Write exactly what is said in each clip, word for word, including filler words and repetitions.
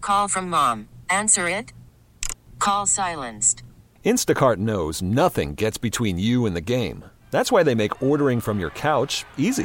Call from mom. Answer it. Call silenced. Instacart knows nothing gets between you and the game. That's why they make ordering from your couch easy.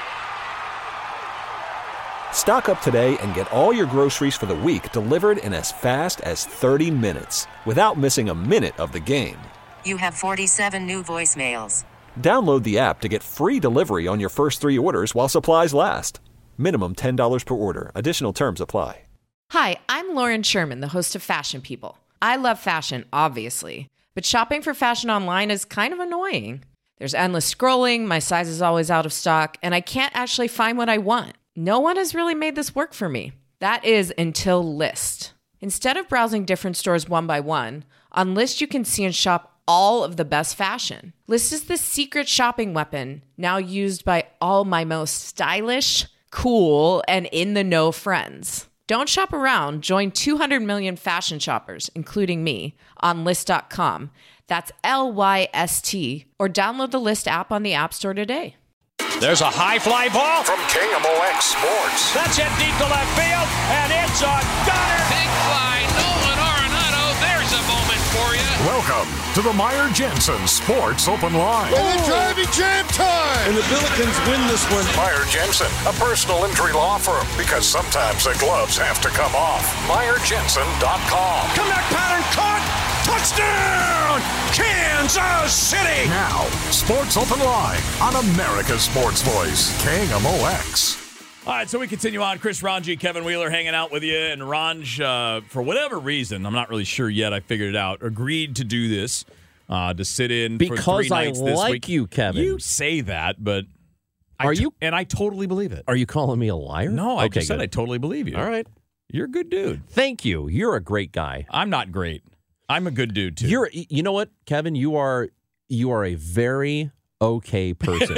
Stock up today and get all your groceries for the week delivered in as fast as thirty minutes without missing a minute of the game. You have forty-seven new voicemails. Download the app to get free delivery on your first three orders while supplies last. Minimum ten dollars per order. Additional terms apply. Hi, I'm Lauren Sherman, the host of Fashion People. I love fashion, obviously, but shopping for fashion online is kind of annoying. There's endless scrolling, my size is always out of stock, and I can't actually find what I want. No one has really made this work for me. That is until Lyst. Instead of browsing different stores one by one, on Lyst you can see and shop all of the best fashion. Lyst is the secret shopping weapon now used by all my most stylish, cool, and in-the-know friends. Don't shop around. Join two hundred million fashion shoppers, including me, on Lyst dot com. That's L Y S T. Or download the Lyst app on the App Store today. There's a high fly ball from K M O X Sports. That's hit deep to left field, and it's a gunner. Big fly, Nolan Arenado. There's a moment for you. Welcome to the Meyer Jensen Sports Open Line. And the driving jam time. And the Billikens win this one. Meyer Jensen, a personal injury law firm, because sometimes the gloves have to come off. Meyer Jensen dot com. Comeback pattern caught. Touchdown, Kansas City. Now, Sports Open Line on America's Sports Voice, K M O X. All right, so we continue on. Chris Ranji, Kevin Wheeler hanging out with you. And Ranj, uh, for whatever reason, I'm not really sure yet, I figured it out, agreed to do this, uh, to sit in because for three nights I this like week. you, Kevin. You say that, but Are I t- you? And I totally believe it. Are you calling me a liar? No, I okay, just said good. I totally believe you. All right. You're a good dude. Thank you. You're a great guy. I'm not great. I'm a good dude, too. You're. You know what, Kevin? You are You are a very okay person.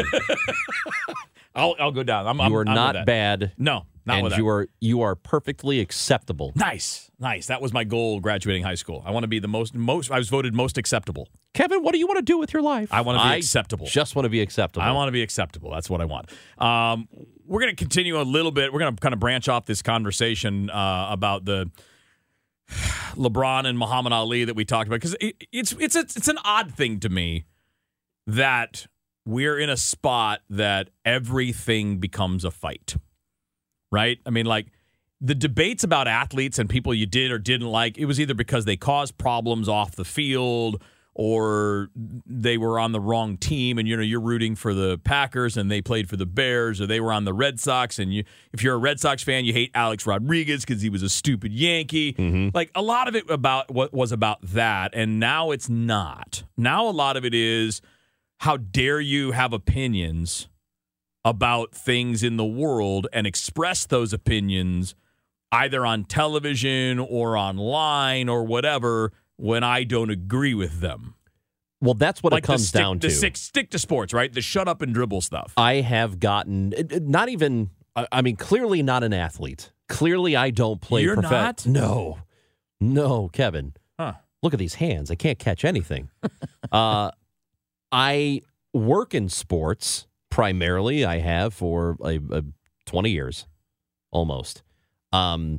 I'll, I'll go down. I'm, you I'm, are I'm not with that. bad. No, not and with that. you are you are perfectly acceptable. Nice, nice. That was my goal graduating high school. I want to be the most, most. I was voted most acceptable. Kevin, what do you want to do with your life? I want to be I acceptable. Just want to be acceptable. I want to be acceptable. That's what I want. Um, we're going to continue a little bit. We're going to kind of branch off this conversation uh, about the LeBron and Muhammad Ali that we talked about, because it, it's it's a, it's an odd thing to me that we're in a spot that everything becomes a fight, right? I mean, like the debates about athletes and people you did or didn't like, it was either because they caused problems off the field or they were on the wrong team, and you know you're rooting for the Packers and they played for the Bears, or they were on the Red Sox, and you, if you're a Red Sox fan, you hate Alex Rodriguez because he was a stupid Yankee. Mm-hmm. Like a lot of it about what was about that, and now it's not. Now a lot of it is, how dare you have opinions about things in the world and express those opinions either on television or online or whatever when I don't agree with them. Well, that's what like it comes stick, down to. The stick, stick to sports, right? The shut up and dribble stuff. I have gotten, not even, I mean, clearly not an athlete. Clearly I don't play. You're prof- not? No. No, Kevin. Huh. Look at these hands. I can't catch anything. uh, I work in sports primarily. I have for a, a twenty years, almost. Um,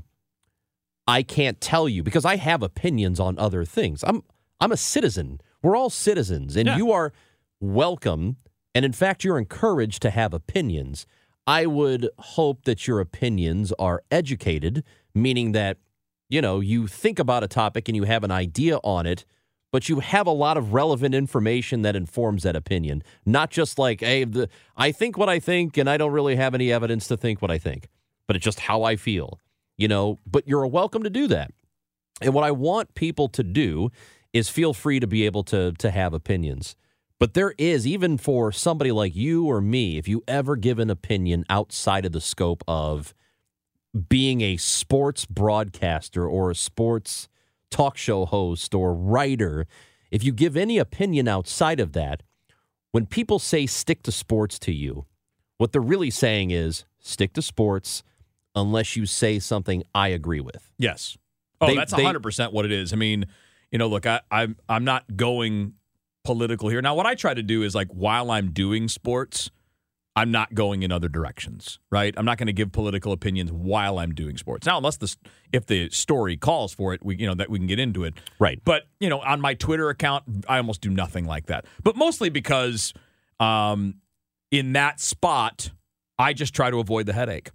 I can't tell you because I have opinions on other things. I'm I'm a citizen. We're all citizens, and Yeah. you are welcome. And in fact, you're encouraged to have opinions. I would hope that your opinions are educated, meaning that, you know, you think about a topic and you have an idea on it, but you have a lot of relevant information that informs that opinion. Not just like, hey, the, I think what I think, and I don't really have any evidence to think what I think, but it's just how I feel, you know, but you're welcome to do that. And what I want people to do is feel free to be able to, to have opinions. But there is, even for somebody like you or me, if you ever give an opinion outside of the scope of being a sports broadcaster or a sports talk show host or writer, if you give any opinion outside of that, when people say stick to sports to you, what they're really saying is stick to sports unless you say something I agree with. Yes. Oh, They- that's they- one hundred percent what it is. I mean, you know, look, I, I'm I'm not going political here. Now, what I try to do is, like, while I'm doing sports, I'm not going in other directions, right? I'm not going to give political opinions while I'm doing sports. Now, unless the if the story calls for it, we you know that we can get into it, right? But you know, on my Twitter account, I almost do nothing like that. But mostly because um, in that spot, I just try to avoid the headache.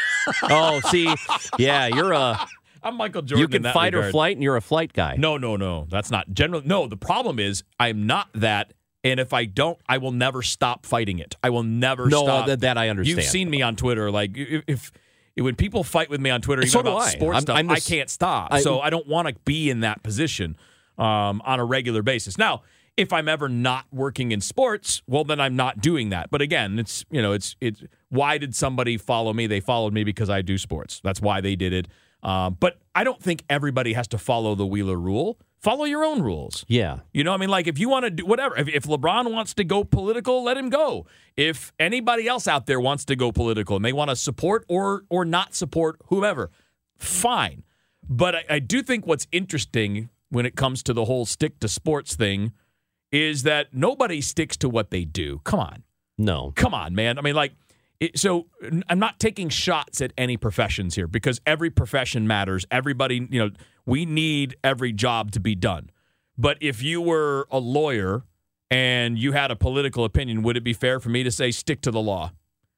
Oh, see, yeah, you're a. I'm Michael Jordan. You can in that fight regard. or flight, and you're a flight guy. No, no, no. That's not generally. No, the problem is I'm not that. And if I don't, I will never stop fighting it. I will never no, stop. No, that, that I understand. You've seen me on Twitter. Like, if, if when people fight with me on Twitter, even so do about I. sports I'm, stuff, I'm the, I can't stop. I, so I don't want to be in that position um, on a regular basis. Now, if I'm ever not working in sports, well, then I'm not doing that. But again, it's, you know, it's, it's, why did somebody follow me? They followed me because I do sports. That's why they did it. Um, but I don't think everybody has to follow the Wheeler rule. Follow your own rules. Yeah. You know, I mean, like, if you want to do whatever, if, if LeBron wants to go political, let him go. If anybody else out there wants to go political and they want to support or or not support whoever, fine. But I, I do think what's interesting when it comes to the whole stick to sports thing is that nobody sticks to what they do. Come on. No. Come on, man. I mean, like, it, so I'm not taking shots at any professions here because every profession matters. Everybody, you know, we need every job to be done. But if you were a lawyer and you had a political opinion, would it be fair for me to say stick to the law?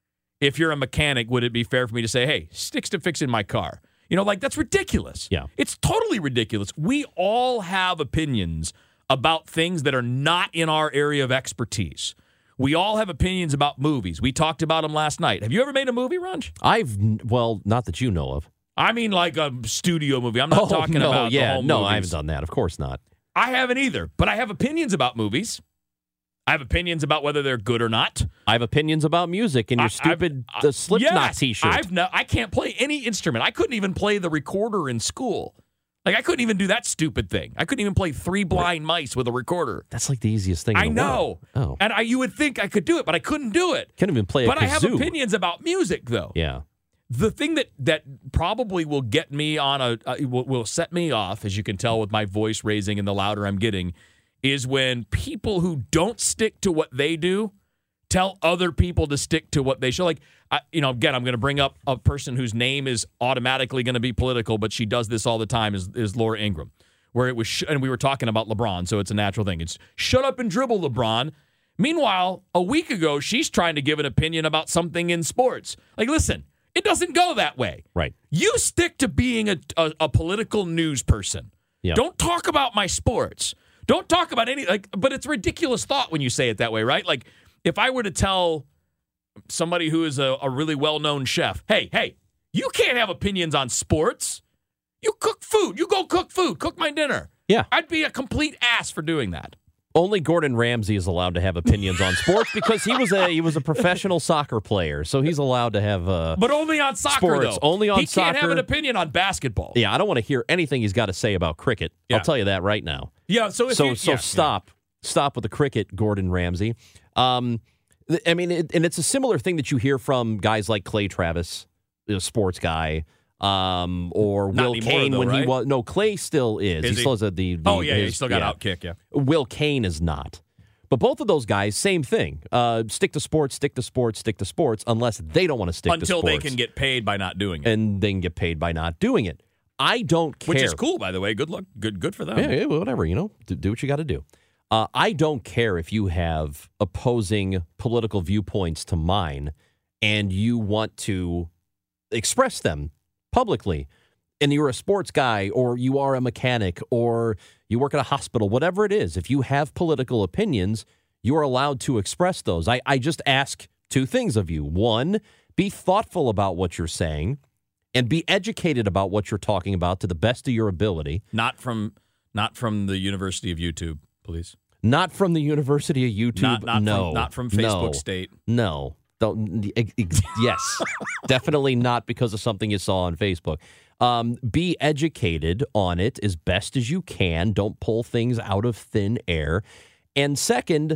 If you're a mechanic, would it be fair for me to say, hey, stick to fixing my car? You know, like, that's ridiculous. Yeah. It's totally ridiculous. We all have opinions about things that are not in our area of expertise. We all have opinions about movies. We talked about them last night. Have you ever made a movie, Runch? I've, well, not that you know of. I mean, like a studio movie. I'm not oh, talking no, about yeah, the whole no, movies. I haven't done that. Of course not. I haven't either, but I have opinions about movies. I have opinions about whether they're good or not. I have opinions about music and your I, stupid I've, the Slipknot yes, T-shirt. I've no, I can't play any instrument. I couldn't even play the recorder in school. Like, I couldn't even do that stupid thing. I couldn't even play Three Blind Mice with a recorder. That's like the easiest thing in I the know. world. Oh. And I, you would think I could do it, but I couldn't do it. Can't even play a But kazoo. I have opinions about music, though. Yeah. The thing that, that probably will get me on a, uh, will, will set me off, as you can tell with my voice raising and the louder I'm getting, is when people who don't stick to what they do tell other people to stick to what they should. Like, I, you know, again, I'm going to bring up a person whose name is automatically going to be political, but she does this all the time, is, is Laura Ingraham, where it was, sh- and we were talking about LeBron, so it's a natural thing. It's shut up and dribble, LeBron. Meanwhile, a week ago, she's trying to give an opinion about something in sports. Like, listen, it doesn't go that way. Right. You stick to being a, a, a political news person. Yeah. Don't talk about my sports. Don't talk about any, like, but it's a ridiculous thought when you say it that way, right? Like, if I were to tell somebody who is a, a really well-known chef, hey, hey, you can't have opinions on sports. You cook food. You go cook food. Cook my dinner. Yeah. I'd be a complete ass for doing that. Only Gordon Ramsay is allowed to have opinions on sports because he was a he was a professional soccer player, so he's allowed to have uh But only on soccer, sports. though. Only on he soccer. He can't have an opinion on basketball. Yeah, I don't want to hear anything he's got to say about cricket. Yeah. I'll tell you that right now. Yeah, so if so you, so yeah, stop yeah. stop with the cricket, Gordon Ramsay. Um, th- I mean, it, and it's a similar thing that you hear from guys like Clay Travis, a sports guy. Um, or Not Will anymore, Kane though, when right? he was no Clay still is. Is he he? still has a, the, the Oh yeah, his, he still got yeah. outkick. Yeah. Will Kane is not. But both of those guys, same thing. Uh, stick to sports, stick to sports, stick to sports, unless they don't want to stick to sports. Until they can get paid by not doing it. And they can get paid by not doing it. I don't care. Which is cool, by the way. Good luck. Good good for them. Yeah, yeah whatever, you know. Do, do what you got to do. Uh, I don't care if you have opposing political viewpoints to mine and you want to express them publicly. And you're a sports guy or you are a mechanic or you work at a hospital, whatever it is, if you have political opinions, you are allowed to express those. I, I just ask two things of you. One, be thoughtful about what you're saying and be educated about what you're talking about to the best of your ability. Not from not from the University of YouTube, please. Not from the University of YouTube. Not, not no. From, not from Facebook no. State. No. Don't, ex- ex- yes. Definitely not because of something you saw on Facebook. Um, be educated on it as best as you can. Don't pull things out of thin air. And second,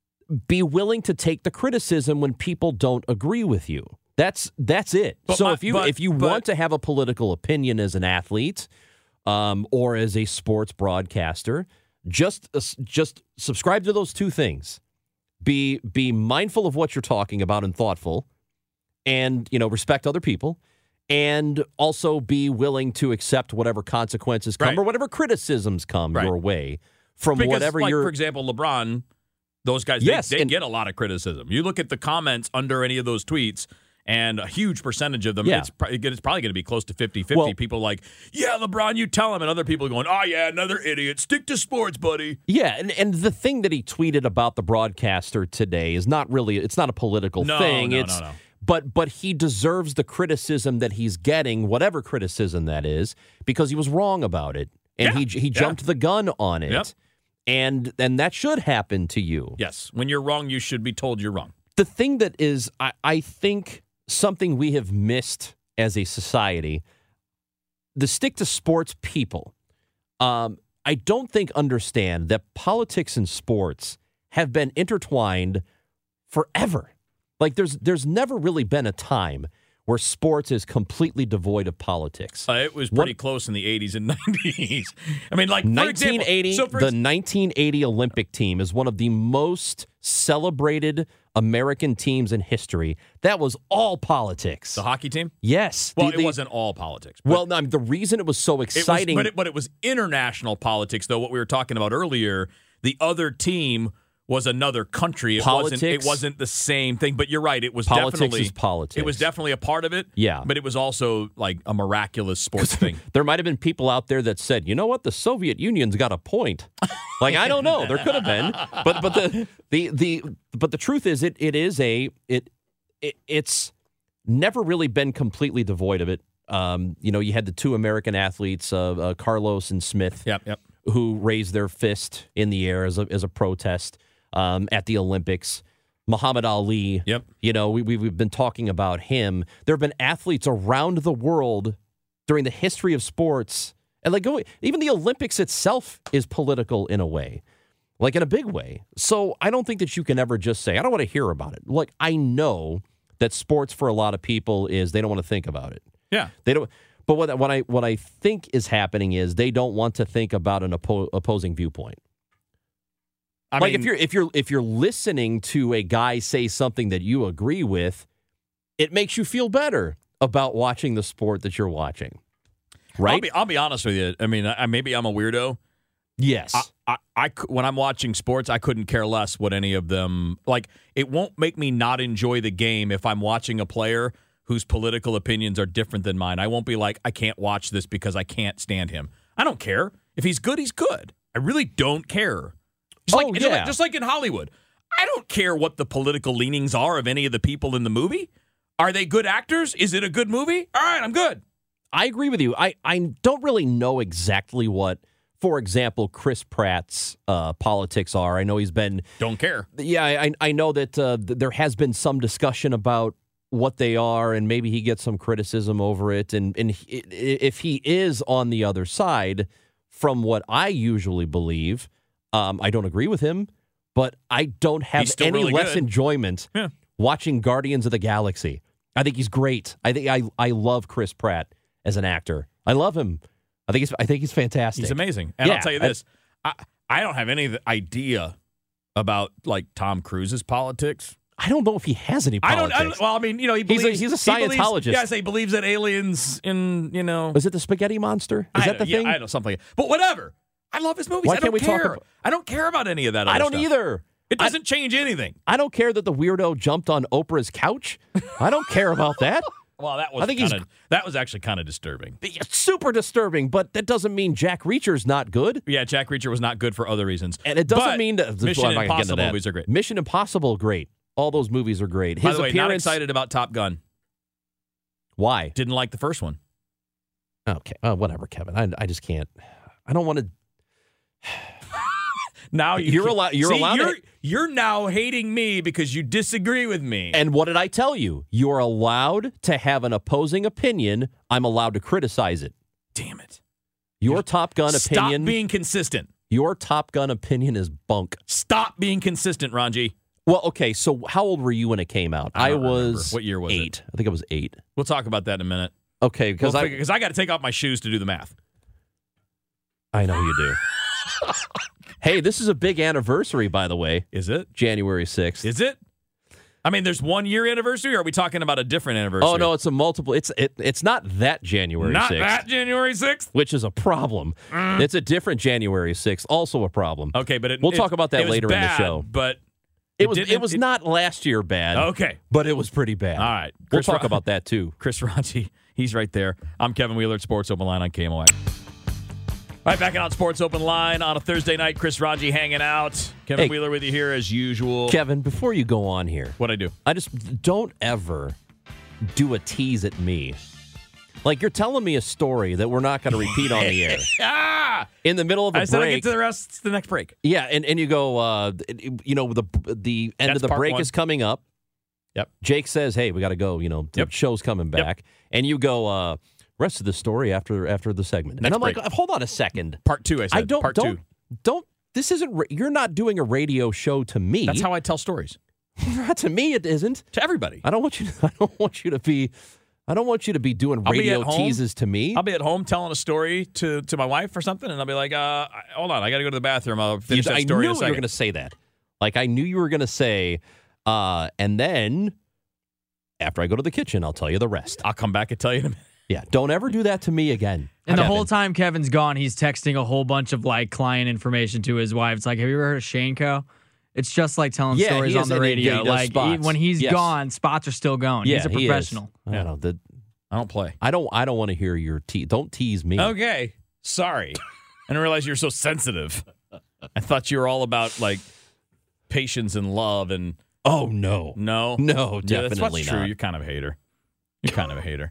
be willing to take the criticism when people don't agree with you. That's that's it. But so my, if you but, if you but, want to have a political opinion as an athlete um, or as a sports broadcaster, just uh, just subscribe to those two things. Be be mindful of what you're talking about and thoughtful, and you know respect other people, and also be willing to accept whatever consequences come Right. or whatever criticisms come Right. your way from because, whatever like, you're. for example, LeBron, those guys, Yes, they, they and- get a lot of criticism. You look at the comments under any of those tweets, and a huge percentage of them, Yeah. it's, pro- it's probably going to be close to fifty-fifty. Well- People like, yeah, LeBron, you tell him. And other people going, oh, yeah, another idiot. Stick to sports, buddy. Yeah, and, and the thing that he tweeted about the broadcaster today is not really, it's not a political No, thing. no, it's, no, no. But but he deserves the criticism that he's getting, whatever criticism that is, because he was wrong about it. And Yeah, he he yeah. jumped the gun on it. Yep. And and that should happen to you. Yes. When you're wrong, you should be told you're wrong. The thing that is, I, I think, something we have missed as a society, the stick to sports people, um, I don't think understand that politics and sports have been intertwined forever. Like there's there's never really been a time where sports is completely devoid of politics. Uh, it was pretty What- close in the eighties and nineties. I mean, like, for nineteen eighty, example, so for the ex- nineteen eighty Olympic team is one of the most celebrated American teams in history. That was all politics. the hockey team? Yes. Well, The- it the- wasn't all politics. but Well, no, I mean, the reason it was so it was, exciting. but, it, but it was international politics, though, what we were talking about earlier. The other team was another country. It wasn't Politics- it wasn't the same thing. But you're right. It was Politics definitely is politics. It was definitely a part of it. Yeah. But it was also like a miraculous sports thing. there might have been people out there that said, you know what, the Soviet Union's got a point. Like, I don't know. There could have been. But but the the the but the truth is it it is a it, it it's never really been completely devoid of it. Um, you know, you had the two American athletes, uh, uh, Carlos and Smith, Yep, yep. who raised their fist in the air as a as a protest um, at the Olympics. Muhammad Ali. Yep. You know, we, we we've been talking about him. There have been athletes around the world during the history of sports, and like going, even the Olympics itself is political in a way, like in a big way. So I don't think that you can ever just say, I don't want to hear about it. Like, I know that sports for a lot of people is they don't want to think about it. Yeah. They don't. But what what I what I think is happening is they don't want to think about an oppo- opposing viewpoint. I like mean, if you're if you're if you're listening to a guy say something that you agree with, it makes you feel better about watching the sport that you're watching. Right? I'll be, I'll be honest with you. I mean, I, maybe I'm a weirdo. Yes. I, I, I cou- when I'm watching sports, I couldn't care less what any of them like. It won't make me not enjoy the game if I'm watching a player whose political opinions are different than mine. I won't be like, I can't watch this because I can't stand him. I don't care. If he's good, he's good. I really don't care. Just Oh, like, just yeah. like just like in Hollywood. I don't care what the political leanings are of any of the people in the movie. Are they good actors? Is it a good movie? All right, I'm good. I agree with you. I, I don't really know exactly what, for example, Chris Pratt's uh, politics are. I know he's been Don't care. Yeah, I I know that uh, th- there has been some discussion about what they are, and maybe he gets some criticism over it. And and he, i- if he is on the other side, from what I usually believe, um, I don't agree with him, but I don't have He's still any really less good. enjoyment Yeah. watching Guardians of the Galaxy. I think he's great. I think I I love Chris Pratt as an actor. I love him. I think he's I think he's fantastic. He's amazing. And Yeah, I'll tell you I- this. I, I don't have any idea about like Tom Cruise's politics. I don't know if he has any I politics. don't, I don't. Well, I mean, you know, he He's a- believes he's a he believes- Scientologist. Yes, he believes that aliens in you know. Is it the spaghetti monster? Is I that the don't- yeah, thing? I know something. Like but whatever. I love his movies. Why I don't can't we talk care. about- I don't care about any of that. I other don't stuff. either. It doesn't change anything. I don't care that the weirdo jumped on Oprah's couch. I don't care about that. Well, that was I think he's- kinda, that was actually kind of disturbing. It's super disturbing, but that doesn't mean Jack Reacher's not good. Yeah, Jack Reacher was not good for other reasons, And it doesn't But mean that Mission well, I'm not gonna get into Impossible that. movies are great. Mission Impossible, great. All those movies are great. His By the way, not appearance. excited about Top Gun. Why? Didn't like the first one. Okay, uh, whatever, Kevin. I, I just can't. I don't want to. Now you You're can- allowed- you're See, allowed to- You're, you're now hating me because you disagree with me. And what did I tell you? You're allowed to have an opposing opinion. I'm allowed to criticize it. damn it! Your Top Gun Stop opinion. being consistent. Your Top Gun opinion is bunk. Stop being consistent, Ranji. Well, okay. So how old were you when it came out? I don't was. remember. What year was it? eight. I think I was eight. We'll talk about that in a minute. Okay, because Because I I, I got to take off my shoes to do the math. I know you do. Hey, this is a big anniversary, by the way. Is it? January sixth. Is it? I mean, there's one year anniversary, or are we talking about a different anniversary? Oh, no, it's a multiple. It's it, it's not that January Not sixth. that January sixth? Which is a problem. Mm. It's a different January sixth, also a problem. Okay, but it, we'll it, talk about that it was later bad, in the show. But it, it was didn't- it was it- not last year bad. Okay. But it was pretty bad. All right. We'll Chris talk Ro- about that, too. Chris Ranchi, he's right there. I'm Kevin Wheeler at Sports Open Line on K M O X. All right, back out on Sports Open Line on a Thursday night. Chris Ranchi hanging out. Kevin Hey, Wheeler with you here as usual. Kevin, before you go on here, What'd I do? I just don't ever do a tease at me. Like you're telling me a story that we're not going to repeat on the air. Ah! In the middle of a I said I break. get to the rest the next break. Yeah, and, and you go, uh, you know, the the end That's of the part break one. is coming up. Yep. Jake says, hey, we got to go. You know, the Yep. show's coming back. And you go, uh, rest of the story after after the segment. Next and I'm break. like, hold on a second. Part two, I said. I don't, Part don't, two. don't, this isn't, ra- you're not doing a radio show to me. That's how I tell stories. Not to me, it isn't. To everybody. I don't want you to, I don't want you to be, I don't want you to be doing I'll be radio at home. teases to me. I'll be at home telling a story to, to my wife or something, and I'll be like, uh, hold on, I got to go to the bathroom. I'll finish You- that I story knew in a you were second. going to say that. Like, I knew you were going to say, uh, and then after I go to the kitchen, I'll tell you the rest. I'll come back and tell you in a minute. Yeah, don't ever do that to me again. And the Kevin. whole time Kevin's gone, he's texting a whole bunch of like client information to his wife. It's like, have you ever heard of Shaneco? It's just like telling Yeah, stories he on is, the and he- radio. he does like he- spots. when he's Yes. gone, spots are still going. Yeah, he's a he is. professional. I don't know. The, I don't play. I don't. I don't want to hear your te- Don't tease me. Okay. Sorry. I didn't realize you were so sensitive. I thought you were all about like patience and love and Oh no, no. no, Yeah, that's definitely what's true. not. You're kind of a hater. You're kind of a hater.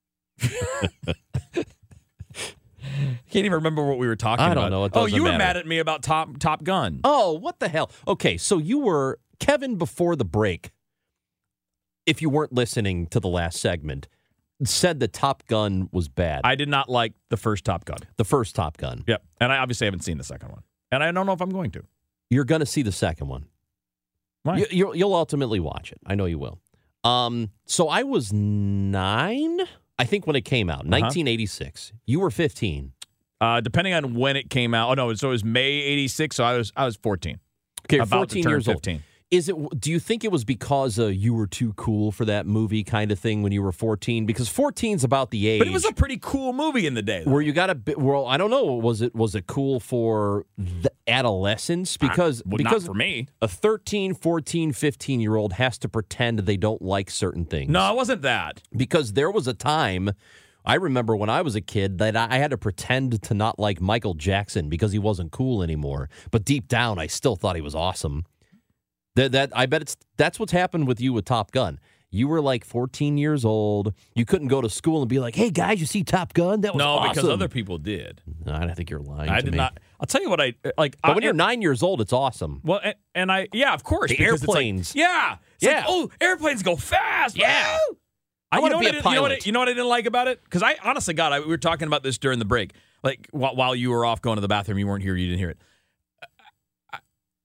Can't even remember what we were talking I about. don't know. It oh, doesn't you were matter. mad at me about Top Top Gun. Oh, what the hell? Okay, so you were Kevin before the break. If you weren't listening to the last segment, said that Top Gun was bad. I did not like the first Top Gun. the first Top Gun. Yep. And I obviously haven't seen the second one. And I don't know if I'm going to. You're going to see the second one. Why? You, you'll, you'll ultimately watch it. I know you will. Um, so I was nine, I think, when it came out, nineteen eighty-six. You were fifteen. Uh, depending on when it came out. Oh no, so it was May eighty-six, so I was I was fourteen. Okay, you're About to fourteen turn years fifteen. old. Is it? Do you think it was because uh, you were too cool for that movie kind of thing when you were fourteen? Because fourteen's about the age. But it was a pretty cool movie in the day. Though. where you got a bit. Well, I don't know. Was it was it cool for the adolescence? Because well, because not for me. a thirteen, fourteen, fifteen year old has to pretend they don't like certain things. No, it wasn't that. Because there was a time, I remember when I was a kid, that I had to pretend to not like Michael Jackson because he wasn't cool anymore. But deep down, I still thought he was awesome. That, that I bet it's that's what's happened with you with Top Gun. You were like fourteen years old. You couldn't go to school and be like, "Hey guys, you see Top Gun? That was No, awesome." because other people did. No, I think you're lying. I to did me. not. I'll tell you what I like. But I, when you're nine years old, it's awesome. well, and, and I yeah, of course. The because it's like- airplanes. yeah, it's Yeah. like, oh, airplanes go fast. Yeah. Woo! I you wanna know be what a I did- You know what, I, pilot. you know what I didn't like about it? Because I, honestly, God, I, we were talking about this during the break. Like while, while you were off going to the bathroom, you weren't here, you didn't hear it. I,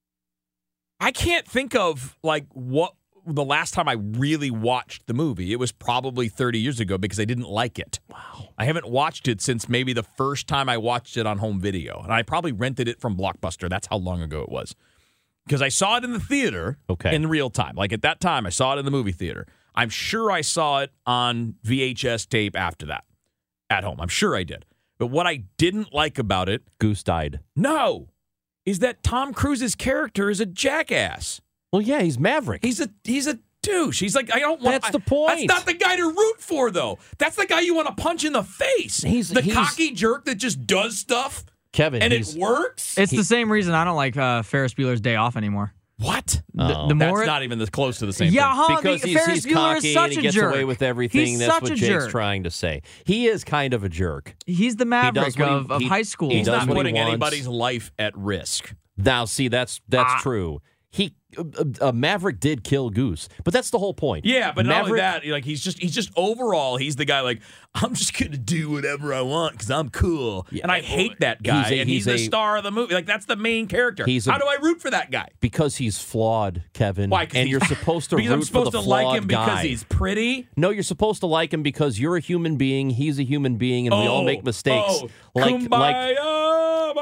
I can't think of like what the last time I really watched the movie. It was probably thirty years ago because I didn't like it. Wow. I haven't watched it since maybe the first time I watched it on home video. And I probably rented it from Blockbuster. That's how long ago it was. Because I saw it in the theater Okay. in real time. Like at that time, I saw it in the movie theater. I'm sure I saw it on V H S tape after that at home. I'm sure I did. But what I didn't like about it, Goose died. no, is that Tom Cruise's character is a jackass. Well, yeah, he's Maverick. He's a he's a douche. He's like, I don't want. That's the I- point. That's not the guy to root for, though. That's the guy you want to punch in the face. He's- the he's- cocky jerk that just does stuff Kevin. and he's, it works. It's the same reason I don't like uh, Ferris Bueller's Day Off anymore. What? The, Oh. the That's more not even the close to the same yeah, thing. huh? because the, he's, Ferris he's Bueller cocky is such and he a gets jerk. away with everything. He's That's such what a Jake's jerk. trying to say. He is kind of a jerk. He's the Maverick what he- of, of he- high school. he He's does not what he putting wants. anybody's life at risk. Now, see, that's that's Ah. true. He uh, uh, Maverick did kill Goose, but that's the whole point. Yeah, but not only Maverick, that, like he's just he's just overall he's the guy like I'm just gonna do whatever I want because I'm cool, Yeah. and I hate that guy, He's a- and he's, he's the a- star of the movie. Like that's the main character. He's a- How do I root for that guy? because he's flawed, Kevin. Why? 'Cause And he's- you're supposed to because root I'm supposed for the to flawed like him because guy. he's pretty. No, you're supposed to like him because you're a human being. He's a human being, and we all Oh, make mistakes. Oh, like kumbaya, like my love.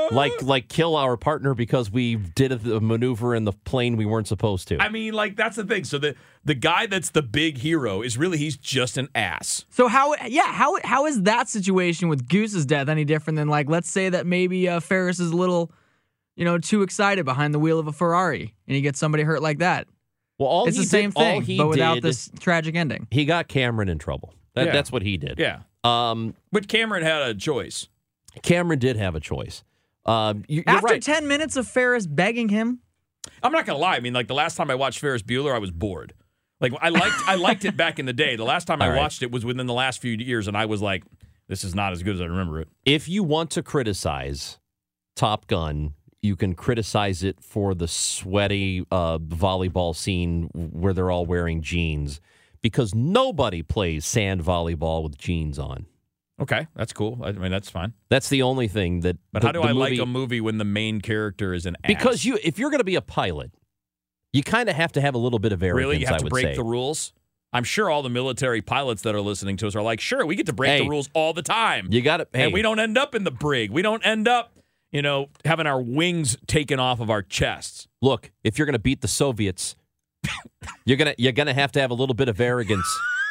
like like kill our partner because we did a maneuver in the plane we weren't supposed to. I mean, like, that's the thing. So the the guy that's the big hero is really, he's just an ass. So how, yeah, how how is that situation with Goose's death any different than, like, let's say that maybe uh, Ferris is a little, you know, too excited behind the wheel of a Ferrari and he gets somebody hurt like that? Well, all it's he the same did, all thing, he but without did, this tragic ending. He got Cameron in trouble. That, Yeah. That's what he did. Yeah. Um, But Cameron had a choice. Cameron did have a choice. Um, you, you're After right. ten minutes of Ferris begging him, I'm not going to lie. I mean, like, the last time I watched Ferris Bueller, I was bored. Like, I liked I liked it back in the day. The last time I All right. watched it was within the last few years, and I was like, this is not as good as I remember it. If you want to criticize Top Gun, you can criticize it for the sweaty uh, volleyball scene where they're all wearing jeans, because nobody plays sand volleyball with jeans on. Okay, that's cool. I mean, that's fine. That's the only thing that. But the, how do the I movie, like a movie when the main character is an ass? Because you, if you're going to be a pilot, you kind of have to have a little bit of arrogance. Really? You have I to would break say. the rules? I'm sure all the military pilots that are listening to us are like, sure, we get to break Hey, the rules all the time. You got it. Hey, And we don't end up in the brig. We don't end up, you know, having our wings taken off of our chests. look, if you're going to beat the Soviets, you're gonna you're gonna have to have a little bit of arrogance,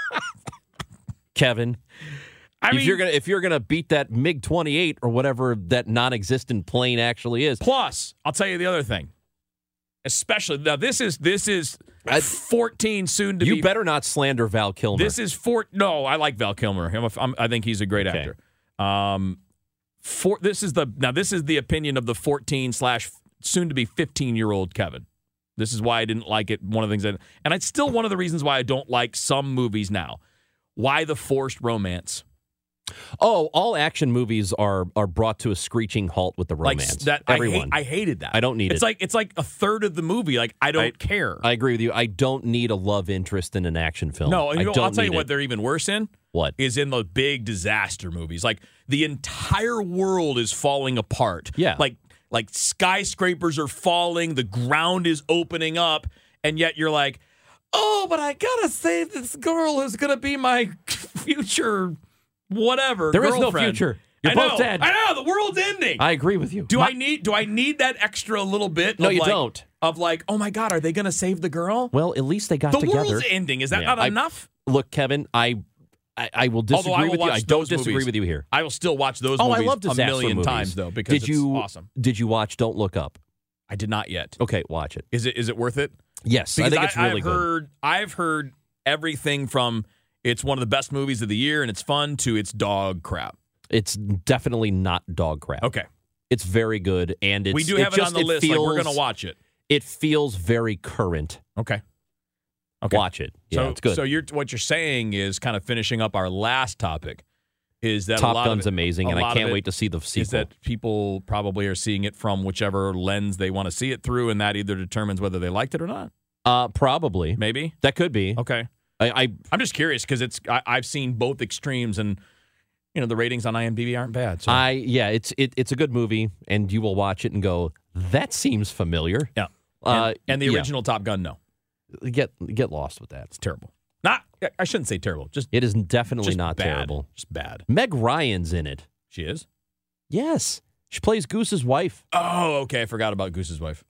Kevin. I if mean, you're gonna if you're gonna beat that MiG twenty-eight or whatever that non-existent plane actually is. plus, I'll tell you the other thing. Especially now, this is this is I- fourteen soon to You be. better not slander Val Kilmer. This is four. No, I like Val Kilmer. I'm a, I'm, I think he's a great Okay. actor. Um, for this is the now this is the opinion of the fourteen slash soon to be fifteen year old Kevin. This is why I didn't like it. One of the things that, and it's still one of the reasons why I don't like some movies now. Why the forced romance? oh, all action movies are are brought to a screeching halt with the romance. Like that, Everyone. I, hate, I hated that. I don't need it's it. like it's like a third of the movie. Like I don't I- care. I agree with you. I don't need a love interest in an action film. no, you I know, don't I'll tell you need what it. they're even worse in. What? Is in the big disaster movies. Like the entire world is falling apart. Yeah. Like like skyscrapers are falling, the ground is opening up, and yet you're like, oh, but I gotta save this girl who's gonna be my future whatever. There is no girlfriend. future. You're I both know, dead. I know, the world's ending. I agree with you. do My- I need do I need that extra little bit? No, of you like, don't. Of like, oh my God, are they gonna save the girl? Well, at least they got The together. world's ending. Is that Yeah, not I- enough? Look, Kevin, I, I, I will disagree Although I will with you. watch I don't those disagree movies. with you here. I will still watch those Oh, I movies love a disaster million movies. times though because did it's you, awesome. Did you watch Don't Look Up? I did not yet. Okay, watch it. Is it is it worth it? Yes, Because I think it's really I've good. heard I've heard everything from it's one of the best movies of the year and it's fun to it's dog crap. It's definitely not dog crap. Okay, It's very good, and it's we do it have it just, on the list. Feels, like we're gonna watch it. It feels very current. Okay, okay. Watch it. Yeah, so it's good. so you're what you're saying is kind of finishing up our last topic. Is that Top a lot Gun's of it, amazing, a and I lot of can't it wait to see the sequel. Is that people probably are seeing it from whichever lens they want to see it through, and that either determines whether they liked it or not. uh, probably. Maybe. That could be. Okay. I, I I'm just curious because it's I, I've seen both extremes, and you know the ratings on IMDb aren't bad. So. I yeah, it's it, it's a good movie, and you will watch it and go, that seems familiar. yeah, Uh, and, and the yeah. original Top Gun, no, Get get lost with that. it's terrible. Not I shouldn't say terrible, just It is definitely just not bad. terrible. Just bad. Meg Ryan's in it. She is. Yes, she plays Goose's wife. Oh, okay. I forgot about Goose's wife.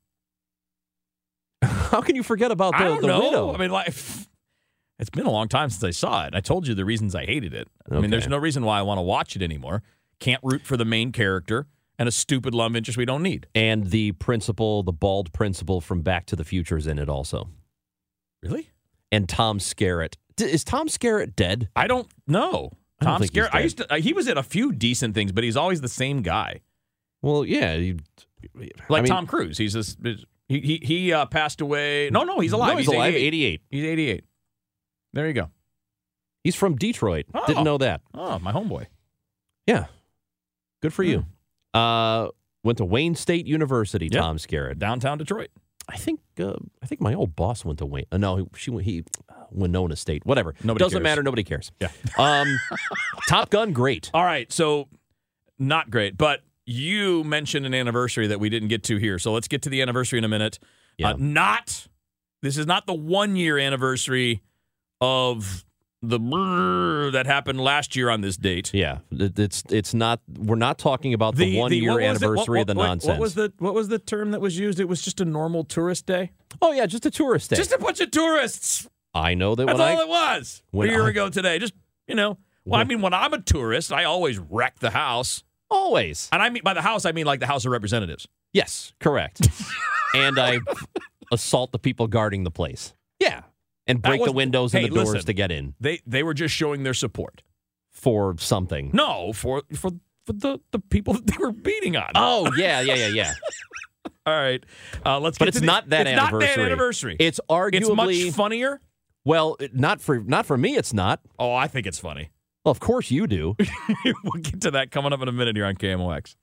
How can you forget about I the, don't the know. widow? I mean, like, it's been a long time since I saw it. I told you the reasons I hated it. I Okay. mean, there's no reason why I want to watch it anymore. Can't root for the main character and a stupid love interest we don't need. And the principal, the bald principal from Back to the Future is in it also. Really? And Tom Skerritt. D- is Tom Skerritt dead? I don't know. I don't Tom think he's Skerritt. I dead. used to. Uh, he was in a few decent things, but he's always the same guy. Well, yeah. You, Like I mean- Tom Cruise. He's this. He he he uh, passed away. No, no, he's alive. No, he's, alive. eighty-eight. eighty-eight. He's eighty-eight. There you go. He's from Detroit. Oh. Didn't know that. Oh, my homeboy. Yeah. Good for you. Uh, went to Wayne State University, Yeah. Tom Skerritt. Downtown Detroit. I think uh, I think my old boss went to Wayne. Uh, no, she went he uh, Winona State. Whatever. Nobody Doesn't cares. matter. Nobody cares. Yeah. Um, Top Gun, great. All right. So, not great, but you mentioned an anniversary that we didn't get to here. So let's get to the anniversary in a minute. Yeah. Uh, not. This is not the one year anniversary of the brrr that happened last year on this date. Yeah, it- it's it's not. We're not talking about the, The- one the- year what was it? anniversary What- of the what- nonsense. What was the what was the term that was used? It was just a normal tourist day. Oh yeah, just a tourist day. Just a bunch of tourists. I know that That's when all I it was. A when year I- ago today. Just you know. Well, I mean, when I'm a tourist, I always wreck the house. always And I mean by the house, I mean like the House of Representatives. yes, correct. And I assault the people guarding the place. Yeah, and break was- the windows and Hey, the doors listen. to get in They they were just showing their support. for something. No, for for for the, the people that they were beating on. Oh yeah, yeah, yeah, yeah. All right, uh, let's. But get it's to the- not that it's anniversary. Not that anniversary. It's arguably It's much funnier. Well, not for not for me. It's not. Oh, I think it's funny. Well, of course you do. We'll get to that coming up in a minute here on K M O X.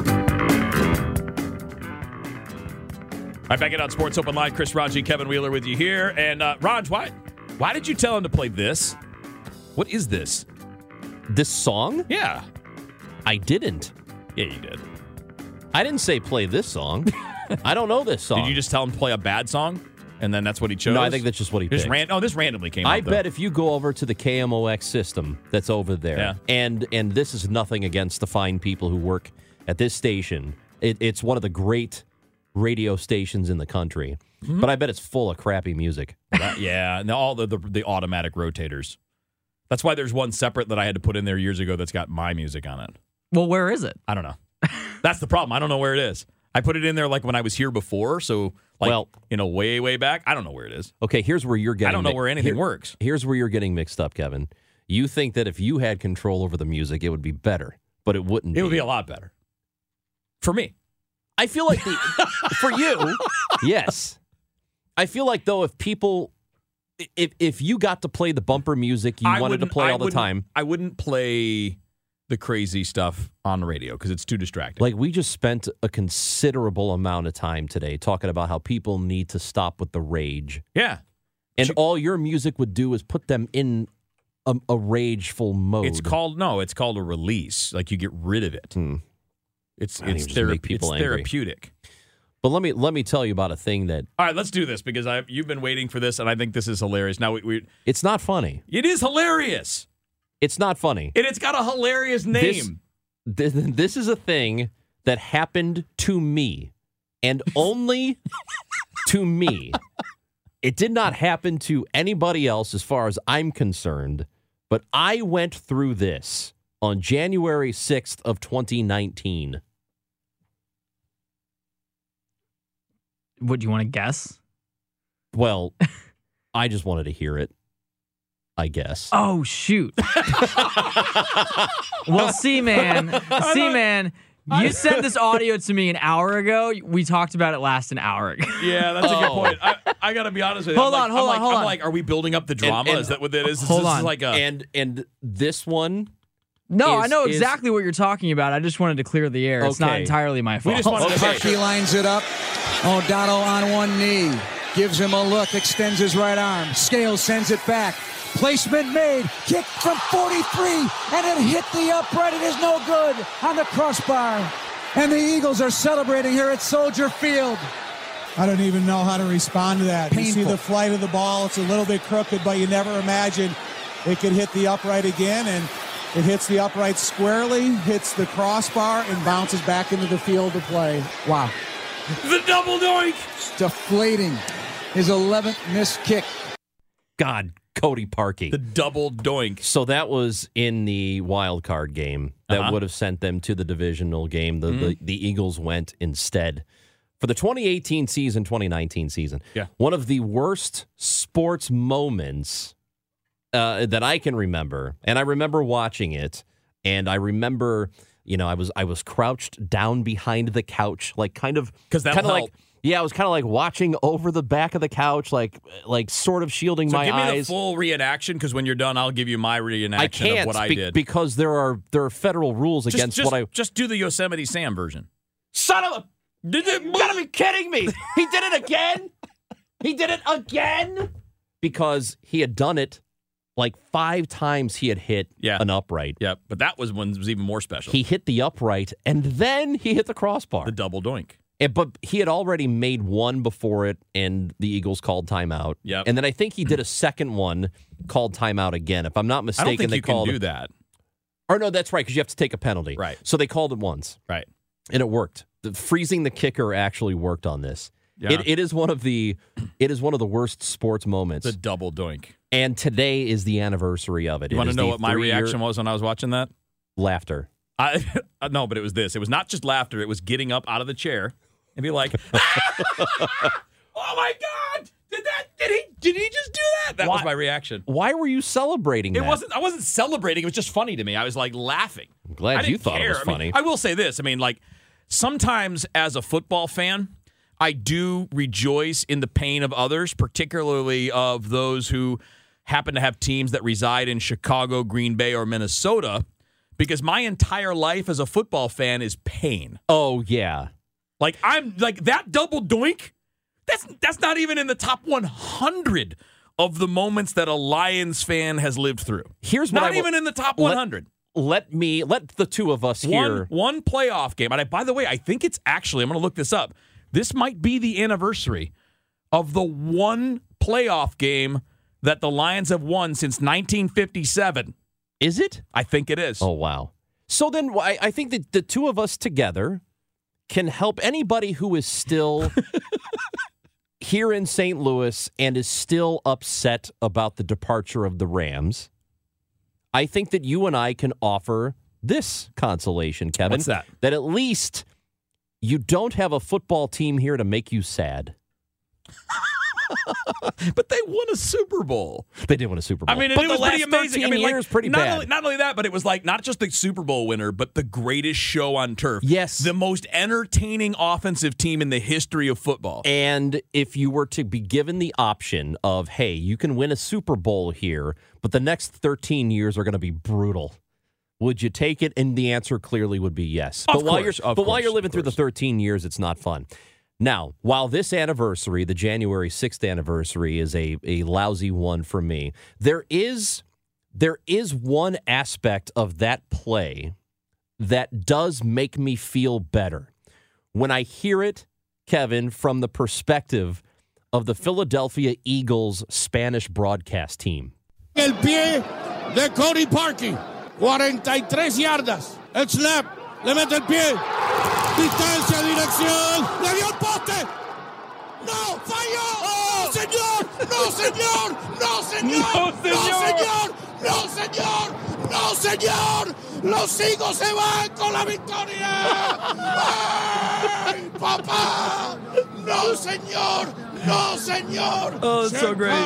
All right, back it out. Sports Open Line. Chris Raji, Kevin Wheeler with you here. And uh, Raj, why why did you tell him to play this? What is this? This song? Yeah. I didn't. Yeah, you did. I didn't say play this song. I don't know this song. Did you just tell him to play a bad song? And then that's what he chose? No, I think that's just what he Just picked. ran- oh, this randomly came I up, though. bet if you go over to the K M O X system that's over there, Yeah. and and this is nothing against the fine people who work at this station. It, it's one of the great radio stations in the country, Mm-hmm. but I bet it's full of crappy music. That- yeah, and all the, the the automatic rotators. That's why there's one separate that I had to put in there years ago that's got my music on it. Well, where is it? I don't know. That's the problem. I don't know where it is. I put it in there like when I was here before, so like Well- you know, way way back. I don't know where it is. Okay, here's where you're getting. I don't know mi- where anything here- works. Here's where you're getting mixed up, Kevin. You think that if you had control over the music, it would be better, but it wouldn't. It would be a lot better for me. I feel like the for you, yes. I feel like though, if people, if if you got to play the bumper music you I wanted to wouldn't- play I all the wouldn't- time, I wouldn't play the crazy stuff on the radio because it's too distracting. like we just spent a considerable amount of time today talking about how people need to stop with the rage, yeah, and all your music would do is put them in a, a rageful mode. it's called no, it's called a release. Like you get rid of it. Hmm. It's I think it's, it just thera- make people it's angry. therapeutic. But let me let me tell you about a thing that All right, let's do this because I you've been waiting for this, and I think this is hilarious. Now we, we it's not funny. it is hilarious, It's not funny. and it's got a hilarious name. This, this, this is a thing that happened to me, and only to me. It did not happen to anybody else, as far as I'm concerned. But I went through this on January sixth of twenty nineteen. What, do you want to guess? Well, I just wanted to hear it, I guess. Oh, shoot. Well, see, man. See, man. You sent this audio to me an hour ago. We talked about it last an hour ago. Yeah, that's a good Oh. point. I, I got to be honest with you. Hold I'm on, like, hold I'm on, like, hold I'm on. like, are we building up the drama? and- is that what it is? Hold this on. Is like a, and and this one, No, I Is- know is- exactly what you're talking about. I just wanted to clear the air. It's not Okay. entirely my fault. we just wanted to Parkey lines it up. O'Donnell on one knee. Gives him a look. Extends his right arm. Scales sends it back. Placement made. Kick from forty-three. And it hit the upright. It is no good on the crossbar. And the Eagles are celebrating here at Soldier Field. I don't even know how to respond to that. You see Painful. the flight of the ball. It's a little bit crooked, but you never imagine it could hit the upright again. And it hits the upright squarely, hits the crossbar, and bounces back into the field to play. Wow. the double doink. Deflating his eleventh missed kick. God, Cody Parkey. The double doink. So that was in the wild card game that Uh-huh. would have sent them to the divisional game. The, the the Eagles went instead for the twenty eighteen season, twenty nineteen season. Yeah. One of the worst sports moments uh, that I can remember, and I remember watching it, and I remember, you know, I was I was crouched down behind the couch, like kind of 'Cause that'll kind of like. help. Yeah, I was kind of like watching over the back of the couch, like like sort of shielding So my give me the eyes. full reenaction because when you're done, I'll give you my reenaction I can't of what I be- did. because there are there are federal rules just, against just, what I. just do the Yosemite Sam version. Son of a! Did it? You gotta be kidding me! He did it again. He did it again because he had done it like five times. He had hit Yeah. an upright. Yeah, but that was one that was even more special. He hit the upright and then he hit the crossbar. the double doink. And, but he had already made one before it, and the Eagles called timeout. Yep. And then I think he did a second one, called timeout again. If I'm not mistaken, I don't think they you called can do it, that. Or no, that's right, because you have to take a penalty. Right. So they called it once. Right. And it worked. The, freezing the kicker actually worked on this. Yeah. It, it is one of the it is one of the worst sports moments. The double doink. And today is the anniversary of it. You It want to is know the what my three-year- reaction was when I was watching that? Laughter. I no, but it was this. It was not just laughter. It was getting up out of the chair and be like, ah! "Oh my God! Did that? Did he? Did he just do that?" That Why- was my reaction. Why were you celebrating It that? wasn't. I wasn't celebrating. It was just funny to me. I was like laughing. I'm glad I you didn't thought care. it was I mean, funny. I will say this. I mean, like sometimes as a football fan, I do rejoice in the pain of others, particularly of those who happen to have teams that reside in Chicago, Green Bay, or Minnesota, because my entire life as a football fan is pain. Oh, yeah. Like I'm like that double doink. That's that's not even in the top one hundred of the moments that a Lions fan has lived through. Here's what not I will- even in the top let- one hundred. Let me let the two of us here. One, one playoff game. And I, by the way, I think it's actually, I'm going to look this up. This might be the anniversary of the one playoff game that the Lions have won since nineteen fifty-seven. Is it? I think it is. Oh, wow. So then I, I think that the two of us together can help anybody who is still here in Saint Louis and is still upset about the departure of the Rams. I think that you and I can offer this consolation, Kevin. What's that? That at least you don't have a football team here to make you sad. But they won a Super Bowl. They did win a Super Bowl. I mean, and but it the was pretty last amazing. I thirteen mean, years, like, pretty not bad. Only, not only that, but it was like not just the Super Bowl winner, but the greatest show on turf. Yes. The most entertaining offensive team in the history of football. And if you were to be given the option of, hey, you can win a Super Bowl here, but the next thirteen years are going to be brutal, would you take it? And the answer clearly would be yes. Of but while course, you're of but while course, you're living of through the course. thirteen years, it's not fun. Now, while this anniversary, the January sixth anniversary, is a, a lousy one for me, there is there is one aspect of that play that does make me feel better. When I hear it, Kevin, from the perspective of the Philadelphia Eagles Spanish broadcast team. El pie de Cody Parkey, cuarenta y tres yardas. El snap, le mete el pie. Distancia, dirección, le dio el poste. No, falló. No, señor. No, señor. No, señor. No, señor. No, señor. No, señor. Los Eagles se van con la victoria. ¡Ay, papá! No, señor. No, señor. Oh, that's so great.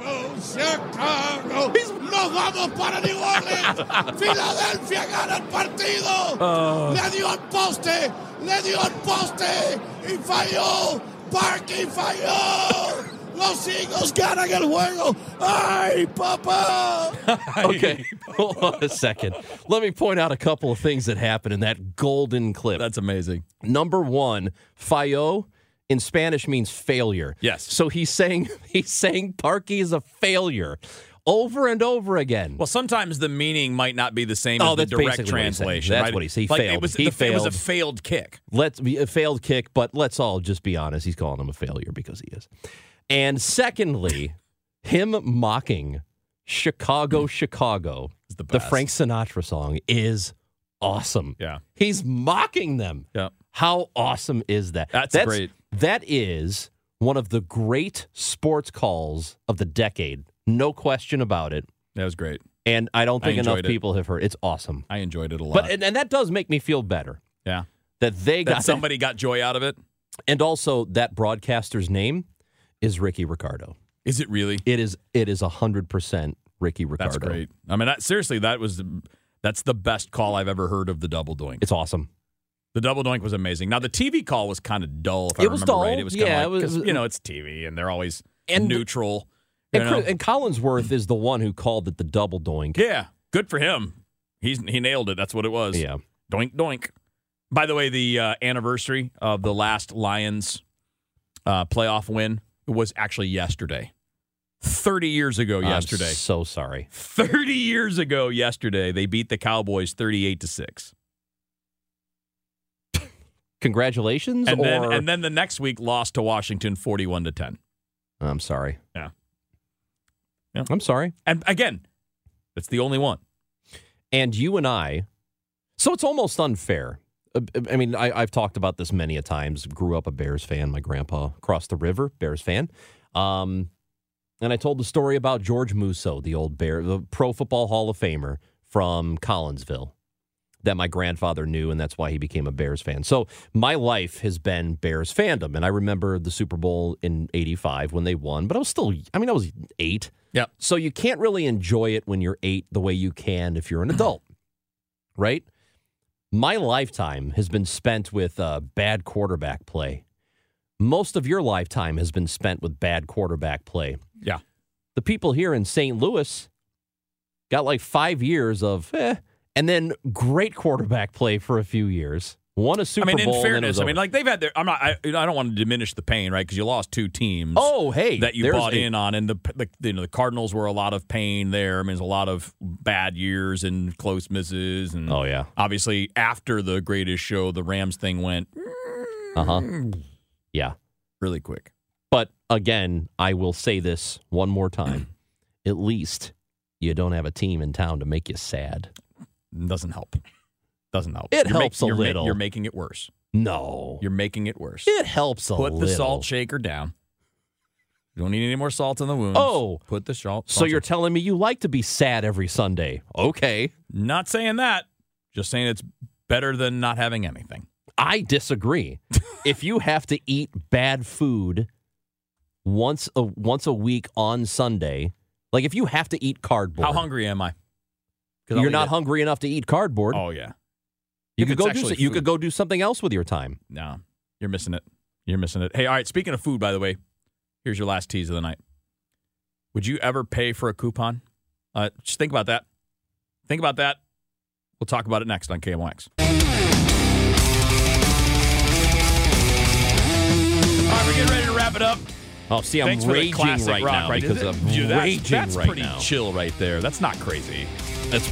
Chicago, nos vamos para New Orleans. Filadelfia gana el partido. Oh. Le dio al poste, le dio al poste y falló. Parky falló. Los Eagles ganan el juego. ¡Ay, papá! Okay, hold on a second. Let me point out a couple of things that happened in that golden clip. That's amazing. Number one, fallo in Spanish means failure. Yes. So he's saying he's saying Parkey is a failure over and over again. Well, sometimes the meaning might not be the same Oh, as the that's direct basically what he's saying. translation. That's right? what he's- he like failed. It was, He the, it was a failed. failed kick. Let's be a failed kick, but let's all just be honest. He's calling him a failure because he is. And secondly, him mocking Chicago, Chicago, the the best. Frank Sinatra song, is awesome. Yeah. He's mocking them. Yeah. How awesome is that? That's great. That is one of the great sports calls of the decade. No question about it. That was great. And I don't I think enough enjoyed it. people have heard. It's awesome. I enjoyed it a lot. But and, and that does make me feel better yeah. that they That got somebody got joy out of it. And also that broadcaster's name is Ricky Ricardo. Is it really? It is. It is a hundred percent Ricky Ricardo. That's great. I mean, that, seriously, that was the, that's the best call I've ever heard of the double doink. It's awesome. The double doink was amazing. Now the T V call was kind of dull. If I It was remember dull. right, it was Yeah, kind it of was- like, 'cause, you know, it's T V and they're always And- neutral. you And, know? Chris- and Collinsworth is the one who called it the double doink. Yeah, good for him. He's he nailed it. That's what it was. Yeah. Doink doink. By the way, the uh, anniversary of the last Lions uh, playoff win was actually yesterday. thirty years ago yesterday. I'm so sorry. thirty years ago yesterday, they beat the Cowboys thirty-eight to six. Congratulations. And or... then and then the next week lost to Washington forty-one to ten. I'm sorry. Yeah. yeah. I'm sorry. And again, it's the only one. And you and I, so it's almost unfair. I mean, I, I've talked about this many a times. Grew up a Bears fan. My grandpa across the river, Bears fan. Um, and I told the story about George Musso, the old Bear, the Pro Football Hall of Famer from Collinsville, that my grandfather knew, and that's why he became a Bears fan. So my life has been Bears fandom, and I remember the Super Bowl in eighty-five when they won, but I was still, I mean, I was eight. Yeah. So you can't really enjoy it when you're eight the way you can if you're an adult, right? My lifetime has been spent with uh, bad quarterback play. Most of your lifetime has been spent with bad quarterback play. Yeah. The people here in Saint Louis got like five years of eh, and then great quarterback play for a few years. Won a Super I mean, Bowl. in fairness, I mean, like they've had their. I'm not. I, I don't want to diminish the pain, right? Because you lost two teams. Oh, hey, that you bought a, in on, and the, the you know the Cardinals were a lot of pain there. I mean, there's a lot of bad years and close misses, and oh yeah, obviously after the Greatest Show, the Rams thing went. Uh huh. Yeah, really quick. But again, I will say this one more time: at least you don't have a team in town to make you sad. Doesn't help. Doesn't help. It you're helps make, a you're little. Ma- you're making it worse. No. You're making it worse. It helps a Put little. Put the salt shaker down. You don't need any more salt in the wounds. Oh. Put the salt. So you're telling me you like to be sad every Sunday. Okay. Not saying that. Just saying it's better than not having anything. I disagree. If you have to eat bad food once a, once a week on Sunday, like if you have to eat cardboard. How hungry am I? You're not it. hungry enough to eat cardboard. Oh, yeah. You could go do so, you could go do something else with your time. No, you're missing it. You're missing it. Hey, all right, speaking of food, by the way, here's your last tease of the night. Would you ever pay for a coupon? Uh, just think about that. Think about that. We'll talk about it next on K M O X. All right, we're getting ready to wrap it up. Oh, see, I'm Thanks raging right rock, now right? because I'm Dude, that's, raging that's right pretty now. chill right there. That's not crazy. That's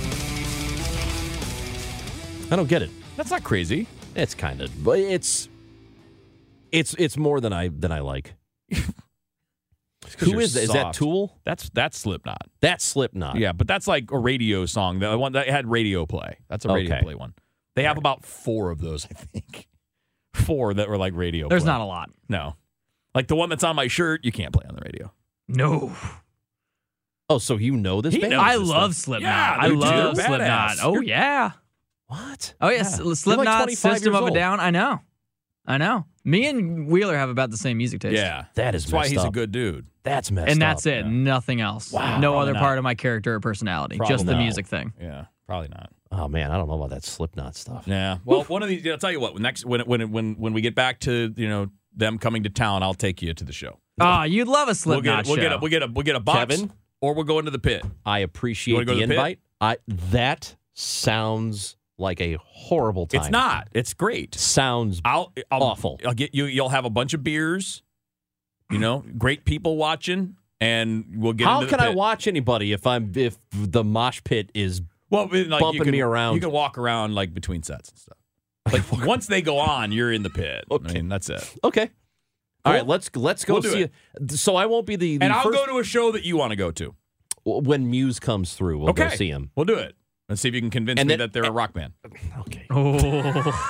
I don't get it. That's not crazy. It's kind of, but it's it's it's more than I than I like. Who is that? Is that Tool? That's that's Slipknot. That's Slipknot. Yeah, but that's like a radio song. The one that had radio play. That's a radio Okay. play one. They have about four of those, I think. Four that were like radio There's play. not a lot. No. Like the one that's on my shirt, you can't play on the radio. No. Oh, so you know this He band? knows I this love stuff. Slipknot. Yeah, I dude, love you're Slipknot. badass. Oh, You're- yeah. What? Oh, yeah. Yeah. S- You're like Slipknot, twenty-five System years of a old. Down. I know. I know. Me and Wheeler have about the same music taste. Yeah. That is That's why messed he's a up. good dude. That's messed And that's up. it. Nothing else. Wow. No Probably other not. part of my character or personality. Just Probably the not. music thing. Yeah, probably not. Oh man, I don't know about that Slipknot stuff. Yeah. Well, one of these, I'll tell you what. Next, when when when when we get back to you know them coming to town, I'll take you to the show. Oh, you'd love a Slipknot we'll get, we'll show. get a, we'll get a we'll get a box, Kevin? or we'll go into the pit. I You appreciate wanna go the to the pit? invite. I that sounds like a horrible time. It's not. It's great. Sounds I'll, I'll awful. I'll get you. You'll have a bunch of beers. You know, great people watching, and we'll get. How into the can I pit. watch anybody if I'm if the mosh pit is Well, like, you bumping can, me around? You can walk around like between sets and stuff. Like once they go on, you're in the pit. Okay. I mean, that's it. okay? All Cool. right, let's let's go We'll do see. it. it. So I won't be the, the And I'll first go to a show that you want to go to. when Muse comes through. We'll Okay, go see him. We'll do it. Let's see if you can convince And me then- that they're a rock band. Okay. Oh.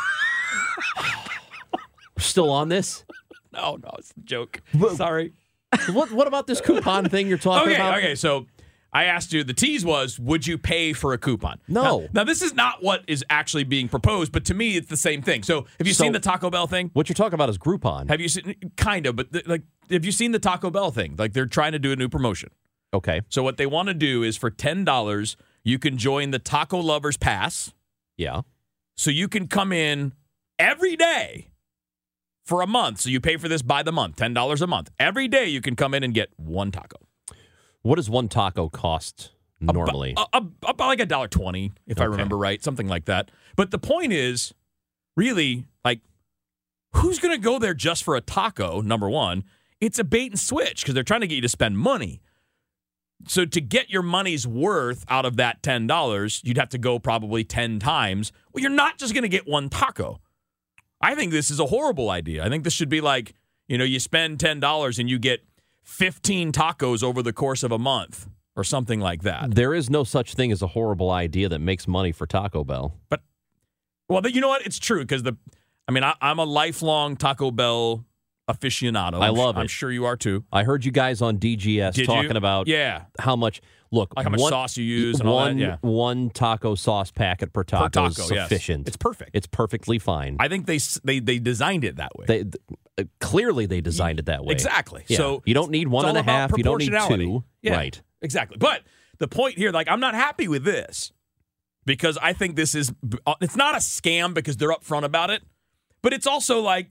We're still on this. No, no, it's a joke. Sorry. What what about this coupon thing you're talking Okay, about? okay. So I asked you. The tease was, would you pay for a coupon? No. Now, now, this is not what is actually being proposed, but to me, it's the same thing. So have you So- seen the Taco Bell thing? What you're talking about is Groupon. Have you seen kind of? But th- like, have you seen the Taco Bell thing? Like they're trying to do a new promotion. Okay. So what they want to do is for ten dollars, you can join the Taco Lovers Pass. Yeah. So you can come in every day for a month. So you pay for this by the month, ten dollars a month. Every day you can come in and get one taco. What does one taco cost normally? About, about, about like a dollar twenty, if I Okay. remember right, something like that. But the point is, really, like, who's going to go there just for a taco, number one? It's a bait and switch because they're trying to get you to spend money. So to get your money's worth out of that ten dollars, you'd have to go probably ten times. Well, you're not just going to get one taco. I think this is a horrible idea. I think this should be like, you know, you spend ten dollars and you get fifteen tacos over the course of a month or something like that. There is no such thing as a horrible idea that makes money for Taco Bell. But, well, you know what? It's true because the, I mean, I, I'm a lifelong Taco Bell aficionado. I love I'm, it. I'm sure you are too. I heard you guys on D G S Did talking you? about yeah. how much, look, like how much one, sauce you use and all one, that. Yeah. One taco sauce packet per taco, Per taco, is sufficient. Yes. It's perfect. It's perfectly fine. I think they they they designed it that way. They uh, clearly they designed it that way. Exactly. Yeah. So you don't need one it's and all a half. about You don't need proportionality. two. Yeah, Right. Exactly. But the point here, like, I'm not happy with this because I think this is, it's not a scam because they're upfront about it, but it's also like,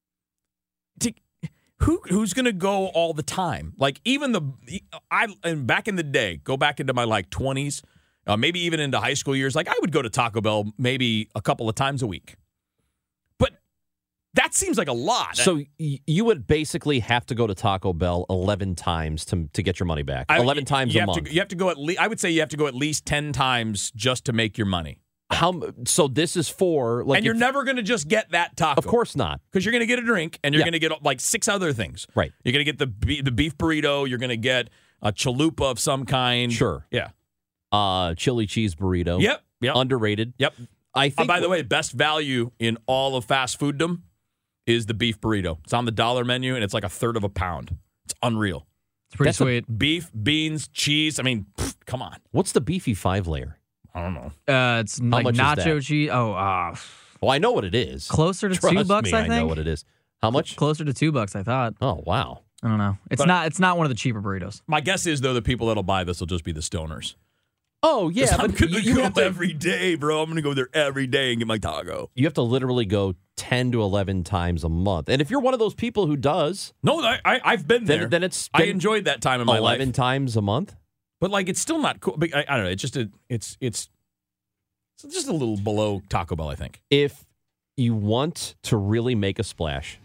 to, who who's going to go all the time? Like, even the, I, and back in the day, go back into my like twenties, uh, maybe even into high school years, like I would go to Taco Bell maybe a couple of times a week. But that seems like a lot. So y- you would basically have to go to Taco Bell eleven times to to get your money back. I- eleven times you a have month. To, you have to go at least. I would say you have to go at least ten times just to make your money. How? So this is for like, and you're if- never going to just get that taco. Of course not, because you're going to get a drink and you're Yeah. going to get like six other things. Right. You're going to get the be- the beef burrito. You're going to get a chalupa of some kind. Sure. Yeah. Uh, chili cheese burrito. Yep. Yep. Underrated. Yep. I Uh, think. by the way, best value in all of fast fooddom is the beef burrito. It's on the dollar menu and it's like a third of a pound. It's unreal. It's pretty That's a- sweet. Beef, beans, cheese. I mean, pff, come on. What's the beefy five layer? I don't know. Uh, it's like much is nacho that? cheese. Oh, uh, Well, I know what it is. closer to Trust two bucks. me, I think. I know what it is. How much? Closer to two bucks. I thought. Oh wow. I don't know. It's But- not. It's not one of the cheaper burritos. My guess is, though, the people that'll buy this will just be the stoners. Oh yeah, 'Cause I'm but going you, to you go have to every day, bro. I'm going to go there every day and get my taco. you have to literally go ten to eleven times a month. And if you're one of those people who does, No, I, I, I've been then there. then it's I been enjoyed that time in my eleven life. times a month. But, like, it's still not cool. I, I don't know. It's just a, it's, it's, it's just a little below Taco Bell, I think. If you want to really make a splash,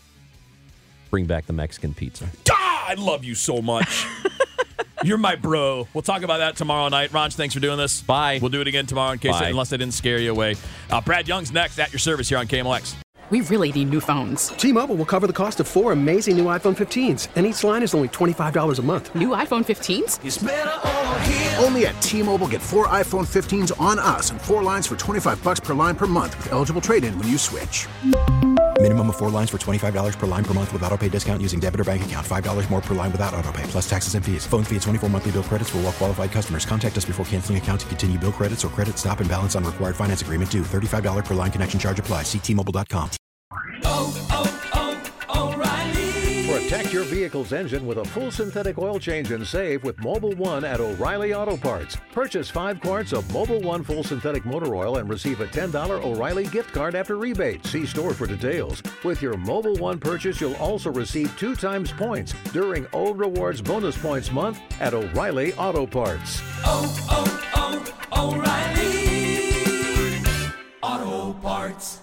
bring back the Mexican pizza. Ah, I love you so much. You're my bro. We'll talk about that tomorrow night. Ron, thanks for doing this. Bye. We'll do it again tomorrow in case, Bye. unless I didn't scare you away. Uh, Brad Young's next at your service here on K M L X. We really need new phones. T-Mobile will cover the cost of four amazing new iPhone fifteens, and each line is only twenty-five dollars a month. New iPhone fifteens? It's better over here. Only at T-Mobile, get four iPhone fifteens on us and four lines for twenty-five dollars per line per month with eligible trade-in when you switch. Minimum of four lines for twenty-five dollars per line per month with autopay discount using debit or bank account. five dollars more per line without autopay, plus taxes and fees. Phone fee at twenty-four monthly bill credits for well-qualified customers. Contact us before canceling account to continue bill credits or credit stop and balance on required finance agreement due. thirty-five dollars per line connection charge applies. See T Mobile dot com. Protect your vehicle's engine with a full synthetic oil change and save with Mobil one at O'Reilly Auto Parts. Purchase five quarts of Mobil one full synthetic motor oil and receive a ten dollars O'Reilly gift card after rebate. See store for details. With your Mobil one purchase, you'll also receive two times points during O Rewards Bonus Points Month at O'Reilly Auto Parts. Oh, oh, oh, O'Reilly Auto Parts.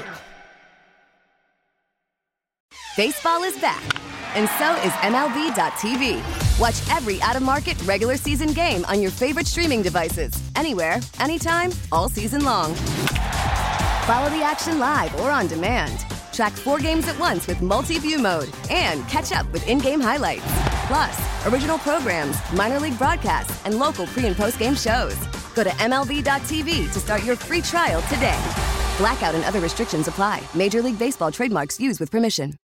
Baseball is back, and so is M L B dot T V. Watch every out-of-market regular season game on your favorite streaming devices, anywhere, anytime, all season long. Follow the action live or on demand. Track four games at once with multi-view mode and catch up with in-game highlights. Plus, original programs, minor league broadcasts, and local pre- and post-game shows. Go to M L B dot T V to start your free trial today. Blackout and other restrictions apply. Major League Baseball trademarks used with permission.